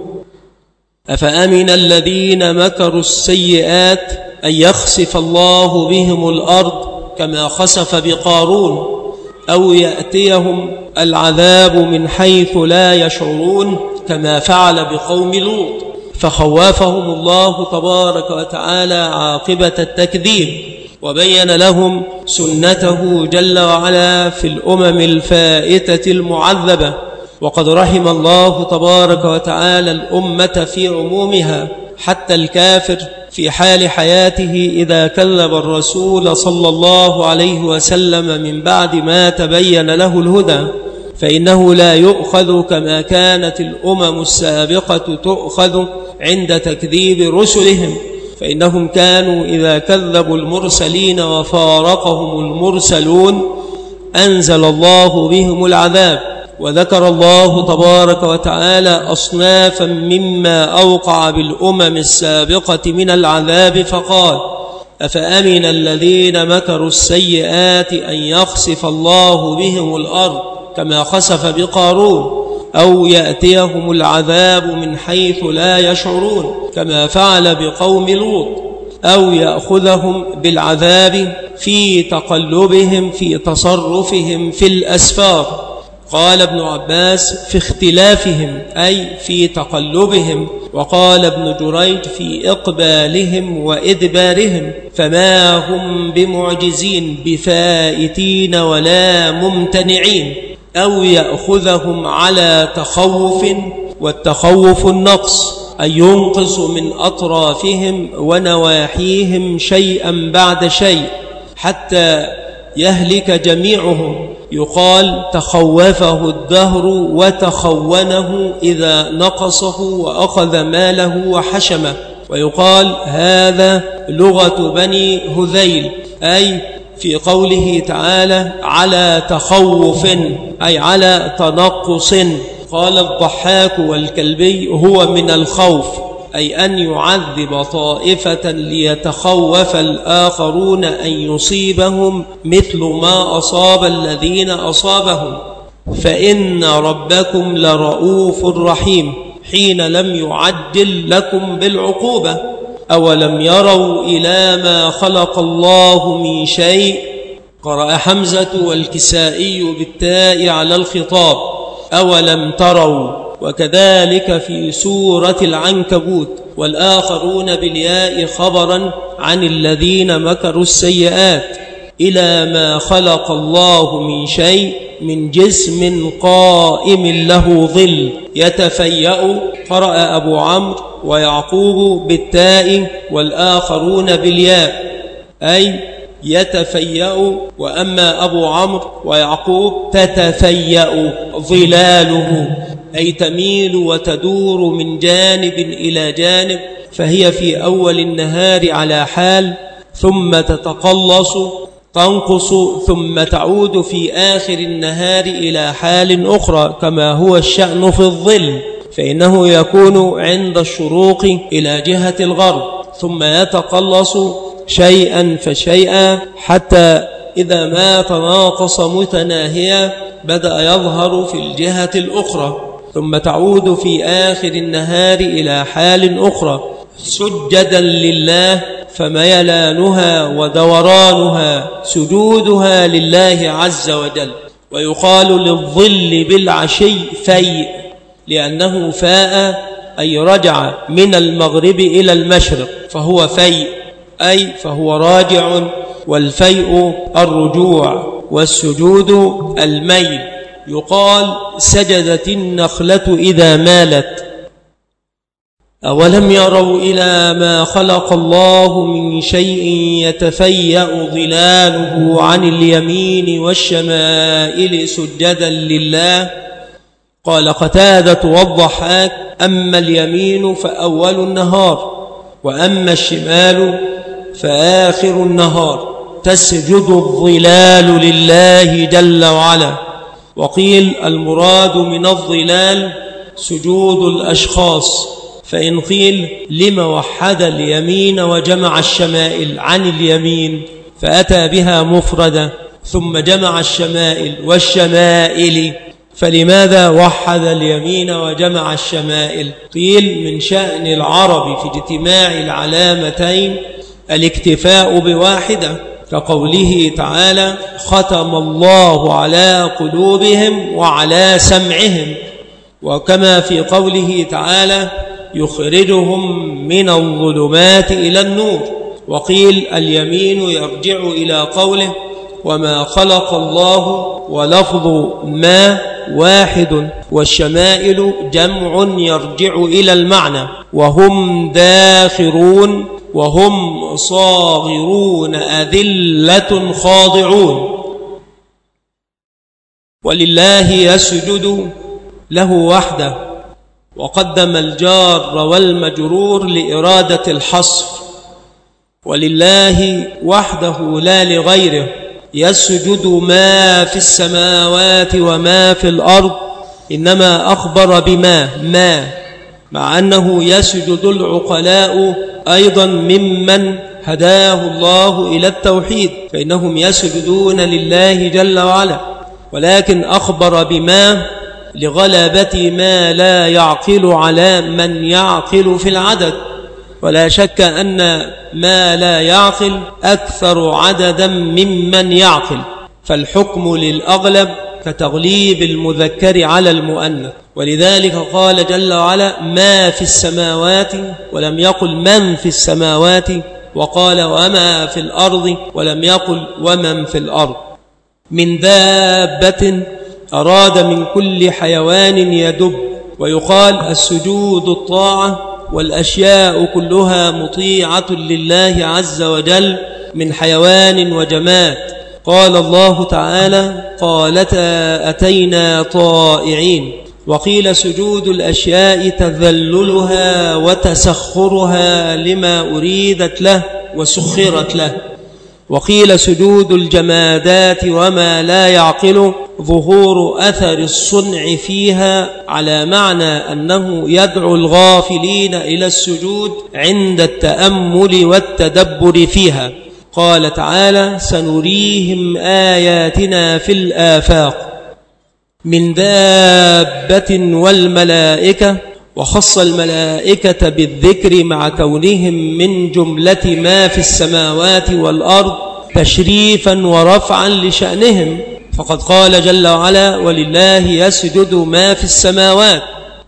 أفأمن الذين مكروا السيئات أن يخسف الله بهم الأرض كما خسف بقارون، أو يأتيهم العذاب من حيث لا يشعرون كما فعل بقوم لوط، فخوفهم الله تبارك وتعالى عاقبة التكذيب، وبين لهم سنته جل وعلا في الأمم الفائتة المعذبة. وقد رحم الله تبارك وتعالى الأمة في عمومها، حتى الكافر في حال حياته إذا كذب الرسول صلى الله عليه وسلم من بعد ما تبين له الهدى، فإنه لا يؤخذ كما كانت الأمم السابقة تؤخذ عند تكذيب رسلهم، فإنهم كانوا إذا كذبوا المرسلين وفارقهم المرسلون أنزل الله بهم العذاب. وذكر الله تبارك وتعالى أصنافا مما أوقع بالأمم السابقة من العذاب فقال: أفأمن الذين مكروا السيئات أن يخسف الله بهم الأرض كما خسف بقارون، أو يأتيهم العذاب من حيث لا يشعرون كما فعل بقوم لوط، أو يأخذهم بالعذاب في تقلبهم في تصرفهم في الأسفار. قال ابن عباس: في اختلافهم أي في تقلبهم. وقال ابن جريج: في إقبالهم وإدبارهم، فما هم بمعجزين بفائتين ولا ممتنعين. أو يأخذهم على تخوف، والتخوف النقص، أي ينقص من أطرافهم ونواحيهم شيئا بعد شيء حتى يهلك جميعهم. يقال: تخوفه الدهر وتخونه إذا نقصه وأخذ ماله وحشمه. ويقال: هذا لغة بني هذيل، أي في قوله تعالى: على تخوف، أي على تنقص. قال الضحاك والكلبي: هو من الخوف، أي أن يعذب طائفة ليتخوف الآخرون أن يصيبهم مثل ما أصاب الذين أصابهم. فإن ربكم لرؤوف رحيم حين لم يعجل لكم بالعقوبة. أولم يروا إلى ما خلق الله من شيء. قرأ حمزة والكسائي بالتاء على الخطاب: أولم تروا. وكذلك في سورة العنكبوت: والآخرون بالياء خبرا عن الذين مكروا السيئات. إلى ما خلق الله من شيء من جسم قائم له ظل يتفيأ. قرأ أبو عمرو ويعقوب بالتاء والآخرون بالياء، أي يتفيأ. وأما أبو عمرو ويعقوب تتفيأ ظلاله، أي تميل وتدور من جانب إلى جانب، فهي في أول النهار على حال، ثم تتقلص تنقص، ثم تعود في آخر النهار إلى حال أخرى، كما هو الشأن في الظل، فإنه يكون عند الشروق إلى جهة الغرب، ثم يتقلص شيئا فشيئا حتى إذا ما تناقص متناهيا بدأ يظهر في الجهة الأخرى، ثم تعود في آخر النهار إلى حال أخرى سجدا لله، فميلانها ودورانها سجودها لله عز وجل. ويقال للظل بالعشي فيء، لأنه فاء أي رجع من المغرب إلى المشرق، فهو فيء أي فهو راجع، والفيء الرجوع، والسجود الميل. يقال: سجدت النخلة إذا مالت. أولم يروا إلى ما خلق الله من شيء يتفيأ ظلاله عن اليمين والشمائل سجدا لله. قال قتادة والضحاك: أما اليمين فأول النهار، وأما الشمال فآخر النهار، تسجد الظلال لله جل وعلا. وقيل: المراد من الظلال سجود الأشخاص. فإن قيل: لما وحد اليمين وجمع الشمائل عن اليمين، فأتى بها مفردة ثم جمع الشمائل والشمائل، فلماذا وحد اليمين وجمع الشمائل؟ قيل: من شأن العرب في اجتماع العلامتين الاكتفاء بواحدة، كقوله تعالى: ختم الله على قلوبهم وعلى سمعهم، وكما في قوله تعالى: يخرجهم من الظلمات إلى النور. وقيل: اليمين يرجع إلى قوله: وما خلق الله، ولفظ ما واحد، والشمائل جمع يرجع إلى المعنى، وهم داخرون وهم صاغرون أذلة خاضعون. ولله يسجد له وحده، وقدم الجار والمجرور لإرادة الحصر. ولله وحده لا لغيره يسجد ما في السماوات وما في الأرض، إنما أخبر بما ما مع أنه يسجد العقلاء أيضا ممن هداه الله إلى التوحيد، فإنهم يسجدون لله جل وعلا، ولكن أخبر بما لغلبة ما لا يعقل على من يعقل في العدد. ولا شك أن ما لا يعقل أكثر عددا ممن يعقل، فالحكم للأغلب كتغليب المذكر على المؤنث. ولذلك قال جل وعلا ما في السماوات ولم يقل من في السماوات، وقال وما في الأرض ولم يقل ومن في الأرض. من دابة أراد من كل حيوان يدب، ويقال السجود الطاعة، والأشياء كلها مطيعة لله عز وجل من حيوان وجماد. قال الله تعالى قالتا أتينا طائعين. وقيل سجود الأشياء تذللها وتسخرها لما أريدت له وسخرت له. وقيل سجود الجمادات وما لا يعقل ظهور أثر الصنع فيها، على معنى أنه يدعو الغافلين إلى السجود عند التأمل والتدبر فيها. قال تعالى سنريهم آياتنا في الآفاق. من دابة والملائكة، وخص الملائكة بالذكر مع كونهم من جملة ما في السماوات والأرض تشريفا ورفعا لشأنهم، فقد قال جل وعلا ولله يسجد ما في السماوات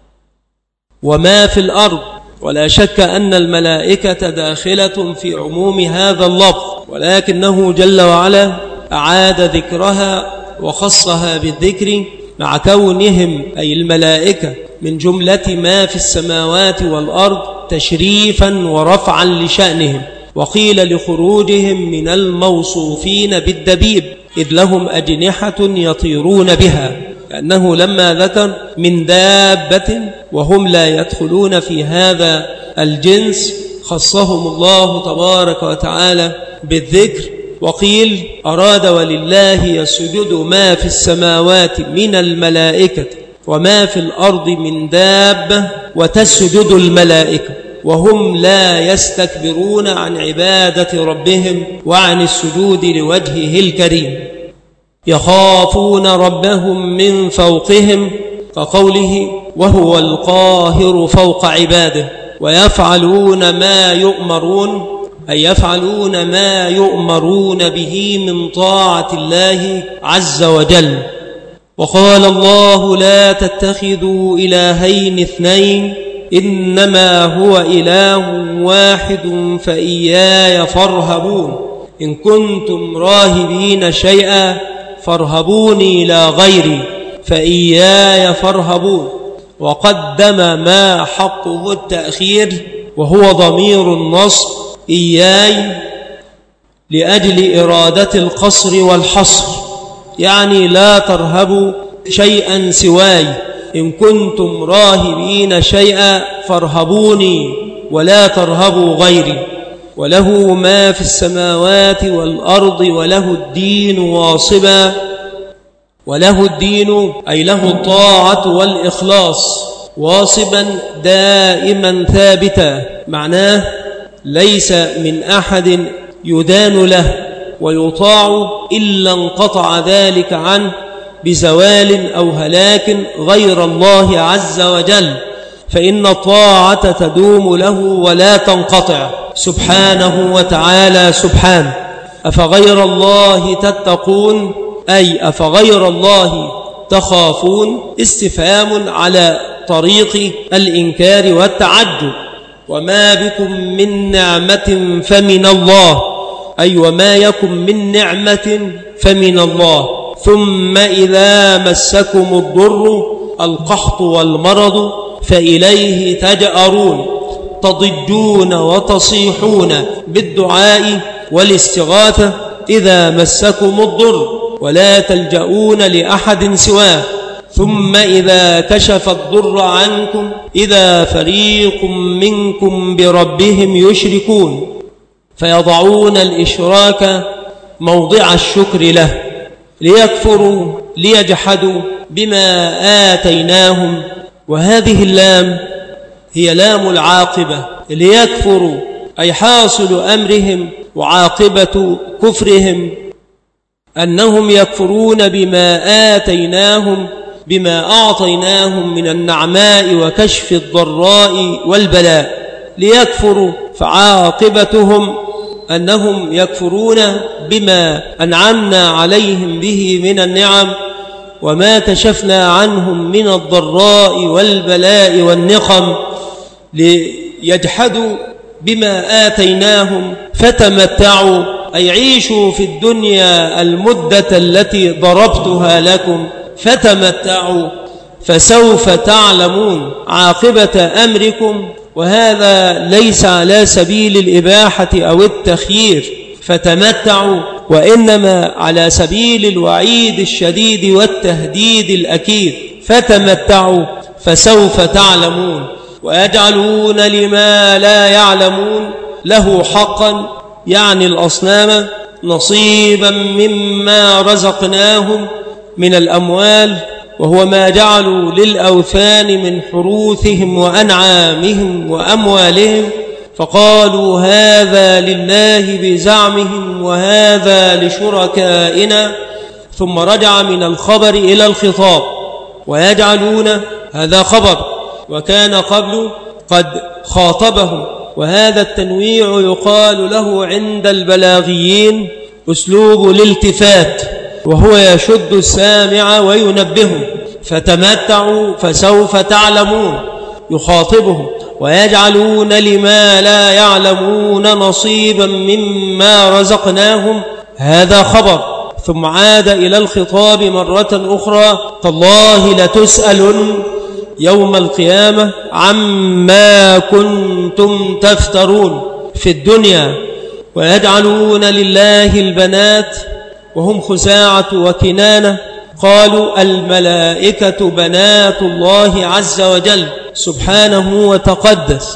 وما في الأرض. ولا شك أن الملائكة داخلة في عموم هذا اللفظ، ولكنه جل وعلا أعاد ذكرها وخصها بالذكر مع كونهم أي الملائكة من جملة ما في السماوات والأرض تشريفا ورفعا لشأنهم. وقيل لخروجهم من الموصوفين بالدبيب، إذ لهم أجنحة يطيرون بها، لأنه لما ذكر من دابة وهم لا يدخلون في هذا الجنس خصهم الله تبارك وتعالى بالذكر. وقيل أراد ولله يسجد ما في السماوات من الملائكة وما في الأرض من دابة، وتسجد الملائكة وهم لا يستكبرون عن عبادة ربهم وعن السجود لوجهه الكريم. يخافون ربهم من فوقهم، كقوله وهو القاهر فوق عباده. ويفعلون ما يؤمرون، أي يفعلون ما يؤمرون به من طاعة الله عز وجل. وقال الله لا تتخذوا إلهين اثنين إنما هو إله واحد فإياي فارهبون. إن كنتم راهبين شيئا فارهبوني لا غيري فإياي فارهبون. وقدم ما حقه التأخير وهو ضمير النصب إياي لأجل إرادة القصر والحصر، يعني لا ترهبوا شيئا سواي. إن كنتم راهبين شيئا فارهبوني ولا ترهبوا غيري. وله ما في السماوات والأرض وله الدين واصبا. وله الدين أي له الطاعة والإخلاص واصبا دائما ثابتا، معناه ليس من أحد يدان له ويطاع إلا انقطع ذلك عنه بزوال أو هلاك غير الله عز وجل، فإن الطاعة تدوم له ولا تنقطع سبحانه وتعالى. سبحانه أفغير الله تتقون، أي أفغير الله تخافون، استفهام على طريق الإنكار والتعجب. وما بكم من نعمة فمن الله، أي وما يكن من نعمة فمن الله. ثم إذا مسكم الضر القحط والمرض فإليه تجأرون، تضجون وتصيحون بالدعاء والاستغاثة إذا مسكم الضر، ولا تلجؤون لأحد سواه، ثم إذا كشف الضر عنكم إذا فريق منكم بربهم يشركون، فيضعون الإشراك موضع الشكر له، ليكفروا ليجحدوا بما آتيناهم. وهذه اللام هي لام العاقبة، ليكفروا أي حاصل أمرهم وعاقبة كفرهم أنهم يكفرون بما آتيناهم، بما أعطيناهم من النعماء وكشف الضراء والبلاء. ليكفروا فعاقبتهم أنهم يكفرون بما أنعمنا عليهم به من النعم وما كشفنا عنهم من الضراء والبلاء والنقم، ليجحدوا بما آتيناهم. فتمتعوا أي عيشوا في الدنيا المدة التي ضربتها لكم، فتمتعوا فسوف تعلمون عاقبة أمركم. وهذا ليس على سبيل الإباحة أو التخيير، فتمتعوا، وإنما على سبيل الوعيد الشديد والتهديد الأكيد. فتمتعوا فسوف تعلمون. ويجعلون لما لا يعلمون له حقا، يعني الأصنام، نصيبا مما رزقناهم من الأموال، وهو ما جعلوا للأوثان من حروثهم وأنعامهم وأموالهم، فقالوا هذا لله بزعمهم وهذا لشركائنا، ثم رجع من الخبر إلى الخطاب. ويجعلون هذا خبر، وكان قبل قد خاطبهم. وهذا التنويع يقال له عند البلاغيين أسلوب الالتفات، وهو يشد السامع وينبهه. فتمتعوا فسوف تعلمون، يخاطبهم. ويجعلون لما لا يعلمون نصيبا مما رزقناهم، هذا خبر. ثم عاد إلى الخطاب مرة أخرى: تالله لتسألن يوم القيامة عما كنتم تفترون في الدنيا. ويجعلون لله البنات وهم خزاعة وكنانة، قالوا الملائكة بنات الله عز وجل سبحانه وتقدس،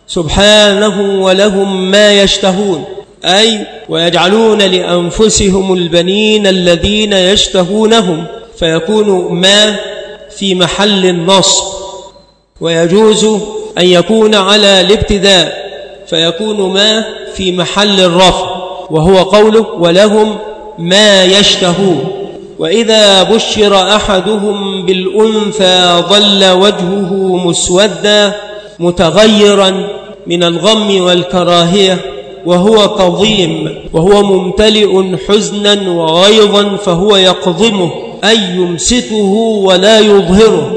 سبحانه ولهم ما يشتهون، أي ويجعلون لأنفسهم البنين الذين يشتهونهم، فيكون ما في محل النصب. ويجوز أن يكون على الابتداء فيكون ما في محل الرفع، وهو قوله ولهم ما يشتهون. وإذا بشر أحدهم بالأنثى ظل وجهه مسودا متغيرا من الغم والكراهية وهو كظيم، وهو ممتلئ حزنا وغيظا، فهو يقضمه أي يمسكه ولا يظهره،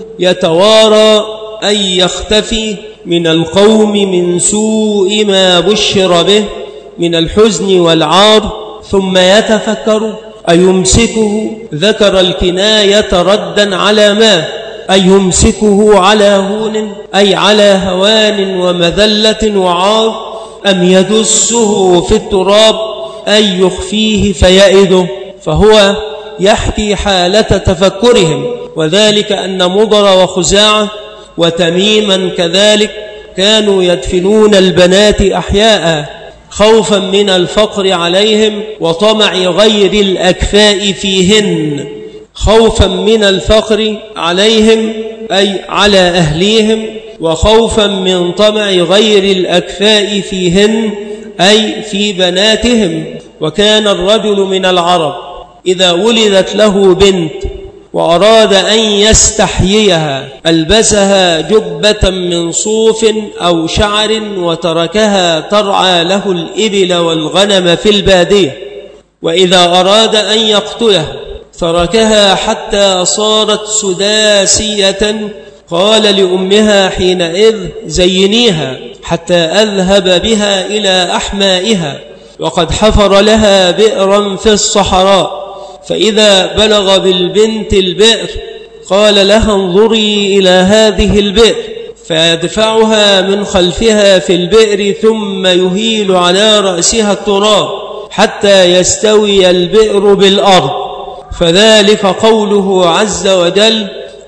يتوارى أي يختفي من القوم من سوء ما بشر به من الحزن والعار. ثم يتفكر أي يمسكه، ذكر الكناية ردا على ما، أي يمسكه على هون أي على هوان ومذلة وعار، أم يدسه في التراب أي يخفيه فيئده. فهو يحكي حالة تفكرهم، وذلك أن مضر وخزاعة وتميما كذلك كانوا يدفنون البنات أحياء خوفا من الفقر عليهم وطمع غير الأكفاء فيهن، خوفا من الفقر عليهم أي على أهليهم، وخوفا من طمع غير الأكفاء فيهن أي في بناتهم. وكان الرجل من العرب إذا ولدت له بنت وأراد أن يستحييها ألبسها جبة من صوف أو شعر وتركها ترعى له الإبل والغنم في البادية، وإذا أراد أن يقتله تركها حتى صارت سداسية، قال لأمها حينئذ زينيها حتى أذهب بها إلى أحمائها، وقد حفر لها بئرا في الصحراء، فإذا بلغ بالبنت البئر قال لها انظري إلى هذه البئر، فيدفعها من خلفها في البئر ثم يهيل على رأسها التراب حتى يستوي البئر بالأرض، فذلك قوله عز وجل: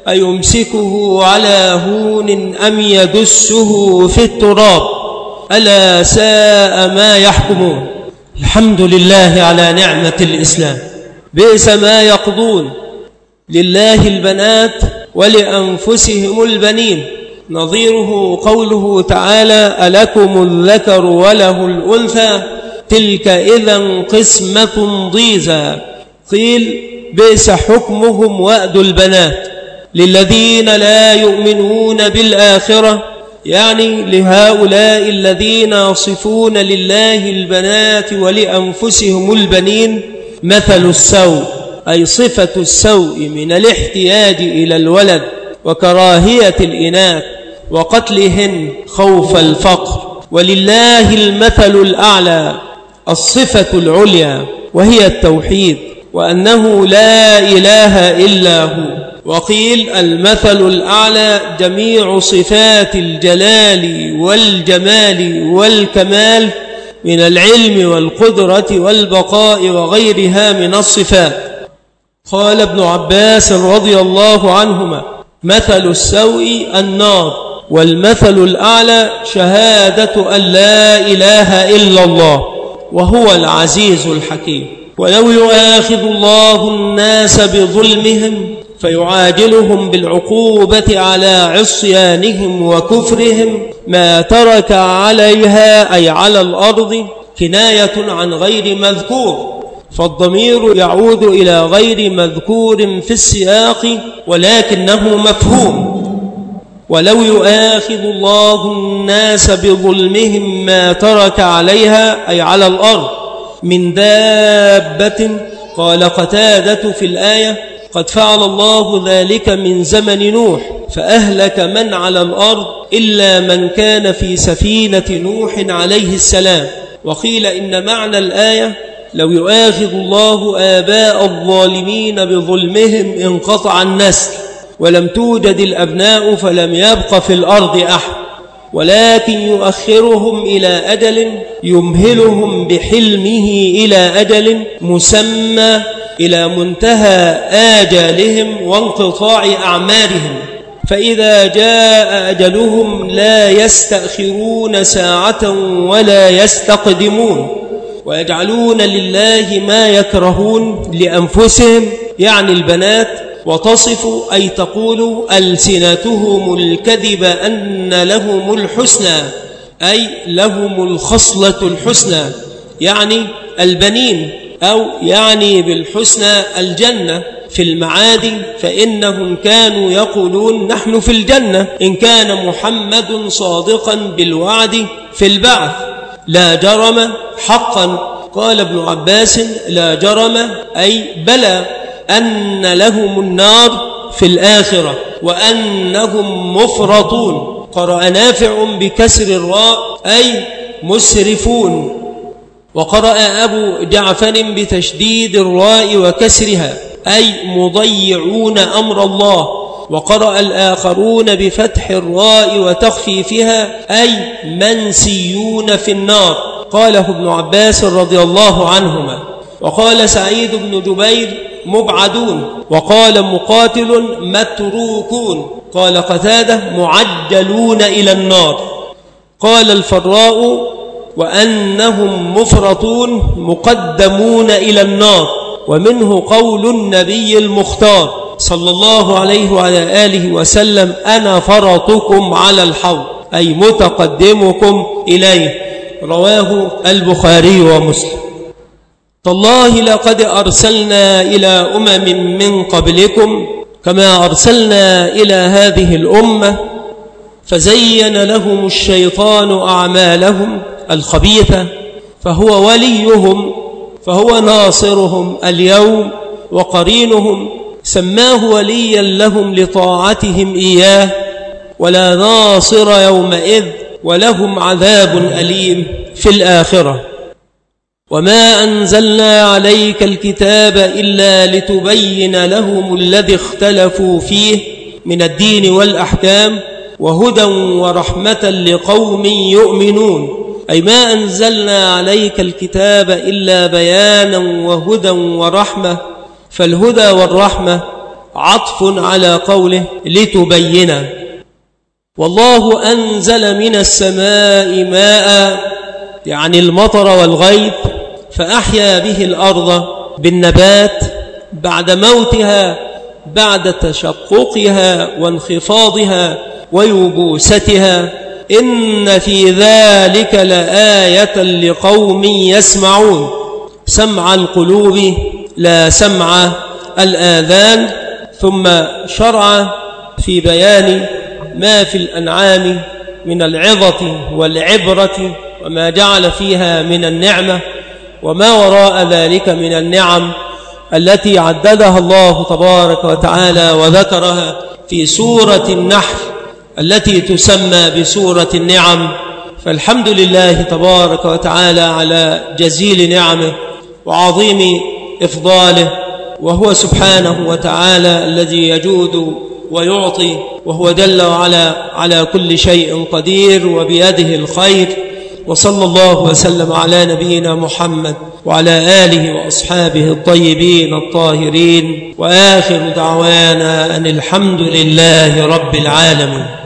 أيمسكه على هون أم يدسه في التراب ألا ساء ما يحكمون. الحمد لله على نعمة الإسلام. بئس ما يقضون، لله البنات ولأنفسهم البنين. نظيره قوله تعالى: ألكم الذكر وله الأنثى تلك إذا قسمة ضيزى. قيل: بئس حكمهم وأد البنات للذين لا يؤمنون بالآخرة، يعني لهؤلاء الذين يصفون لله البنات ولأنفسهم البنين مثل السوء، أي صفة السوء من الاحتياج إلى الولد وكراهية الإناث وقتلهن خوف الفقر. ولله المثل الأعلى، الصفة العليا، وهي التوحيد، وأنه لا إله إلا هو. وقيل: المثل الأعلى جميع صفات الجلال والجمال والكمال من العلم والقدرة والبقاء وغيرها من الصفات. قال ابن عباس رضي الله عنهما: مثل السوء النار، والمثل الأعلى شهادة أن لا إله إلا الله وهو العزيز الحكيم. ولو يؤاخذ الله الناس بظلمهم فيعاجلهم بالعقوبة على عصيانهم وكفرهم ما ترك عليها، أي على الأرض، كناية عن غير مذكور، فالضمير يعود إلى غير مذكور في السياق ولكنه مفهوم. ولو يؤاخذ الله الناس بظلمهم ما ترك عليها، أي على الأرض، من دابة. قال قتادة في الآية: قد فعل الله ذلك من زمن نوح فأهلك من على الأرض إلا من كان في سفينة نوح عليه السلام. وقيل إن معنى الآية: لو يؤاخذ الله آباء الظالمين بظلمهم انقطع النسل ولم توجد الأبناء فلم يبق في الأرض أحد، ولكن يؤخرهم إلى أجل يمهلهم بحلمه إلى أجل مسمى، إلى منتهى آجالهم وانقطاع أعمارهم، فإذا جاء أجلهم لا يستأخرون ساعة ولا يستقدمون. ويجعلون لله ما يكرهون لأنفسهم، يعني البنات، وتصف أي تقول ألسنتهم الكذب أن لهم الحسنى، أي لهم الخصلة الحسنى، يعني البنين، أو يعني بالحسنى الجنة في المعاد، فإنهم كانوا يقولون: نحن في الجنة إن كان محمد صادقا بالوعد في البعث. لا جرم حقا. قال ابن عباس: لا جرم أي بلى أن لهم النار في الآخرة وأنهم مفرطون. قرأ نافع بكسر الراء أي مسرفون، وقرأ أبو جعفر بتشديد الراء وكسرها أي مضيعون أمر الله، وقرأ الآخرون بفتح الراء وتخفيفها أي منسيون في النار. قاله ابن عباس رضي الله عنهما. وقال سعيد بن جبير: مبعدون. وقال مقاتل: متروكون. قال قتادة: معجلون إلى النار. قال الفراء: وأنهم مفرطون مقدمون إلى النار. ومنه قول النبي المختار صلى الله عليه وعلى آله وسلم: أنا فرطكم على الحوض، أي متقدمكم إليه. رواه البخاري ومسلم. تالله لقد أرسلنا إلى أمم من قبلكم كما أرسلنا إلى هذه الأمة فزين لهم الشيطان أعمالهم الخبيثة فهو وليهم، فهو ناصرهم اليوم وقرينهم، سماه وليا لهم لطاعتهم إياه، ولا ناصر يومئذ، ولهم عذاب أليم في الآخرة. وما أنزلنا عليك الكتاب إلا لتبين لهم الذي اختلفوا فيه من الدين والأحكام وهدى ورحمة لقوم يؤمنون. أي ما أنزلنا عليك الكتاب إلا بيانا وهدى ورحمة، فالهدى والرحمة عطف على قوله لتبين. والله أنزل من السماء ماء، يعني المطر والغيث، فأحيا به الأرض بالنبات بعد موتها، بعد تشققها وانخفاضها ويبوستها. إن في ذلك لآية لقوم يسمعون، سمع القلوب لا سمع الآذان. ثم شرع في بيان ما في الأنعام من العظة والعبرة وما جعل فيها من النعمة وما وراء ذلك من النعم التي عددها الله تبارك وتعالى وذكرها في سورة النحل التي تسمى بسورة النعم. فالحمد لله تبارك وتعالى على جزيل نعمه وعظيم إفضاله، وهو سبحانه وتعالى الذي يجود ويعطي، وهو جل وعلا على كل شيء قدير وبيده الخير. وصلى الله وسلم على نبينا محمد وعلى آله وأصحابه الطيبين الطاهرين، وآخر دعوانا أن الحمد لله رب العالمين.